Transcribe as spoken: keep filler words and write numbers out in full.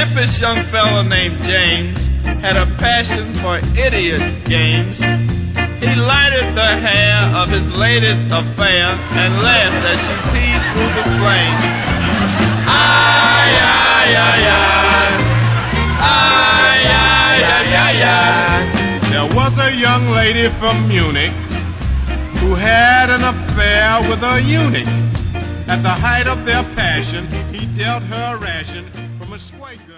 impish young fellow named James had a passion for idiot games. He lighted the hair of his latest affair and laughed as she peeped through the flames. Ay, ay, ay, ay. Ay, ay, ay, ay, ay. There was a young lady from Munich who had an affair with a eunuch. At the height of their passion, he dealt her a ration from a square.